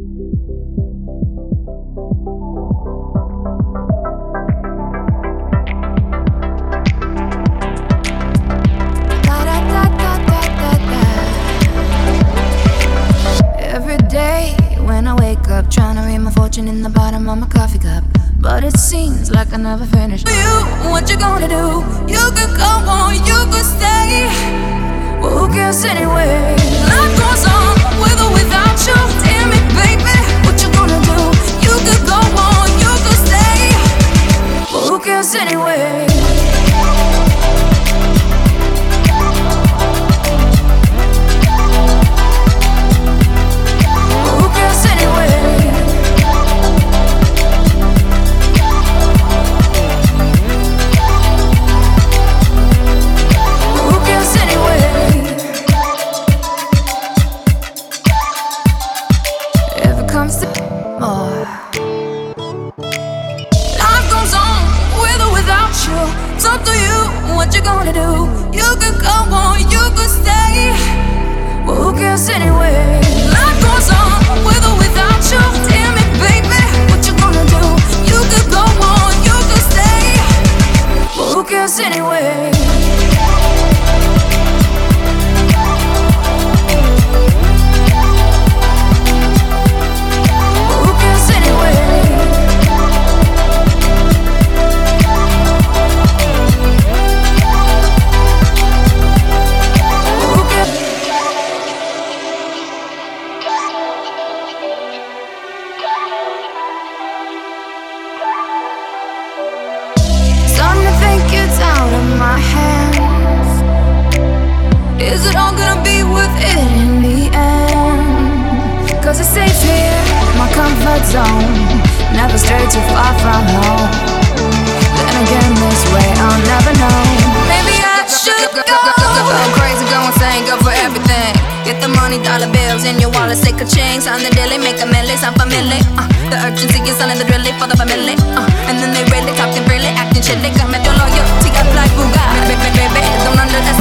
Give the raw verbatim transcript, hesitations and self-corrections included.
Every day when I wake up, trying to read my fortune in the bottom of my coffee cup, but it seems like I never finish. You, what you gonna do? You could go on, you could stay. Well, who cares anyway? Life goes on with or without you. Damn it, baby, what you gonna do? You could go on, you could stay. Well, who cares anyway? It's up to you, what you gonna do? You could go on, you could stay. Well, who cares anyway? Life goes on, with or without you. Damn it, baby, what you gonna do? You could go on, you could stay. Well, who cares anyway? My hands. Is it all gonna be worth it in the end? Cause it's safe here, my comfort zone. Never stray too far from home. Then again, this way I'll never know. Maybe I should go. Go crazy, go insane, go for everything. Get the money, dollar bills in your wallet, take a chain, sign the daily, make a million, sound familiar. Uh, the urgency is selling the drilly for the family. Uh, and then they really talking, really acting shit. They got me your loyalty, got like Bugatti. Baby, baby, don't underestimate.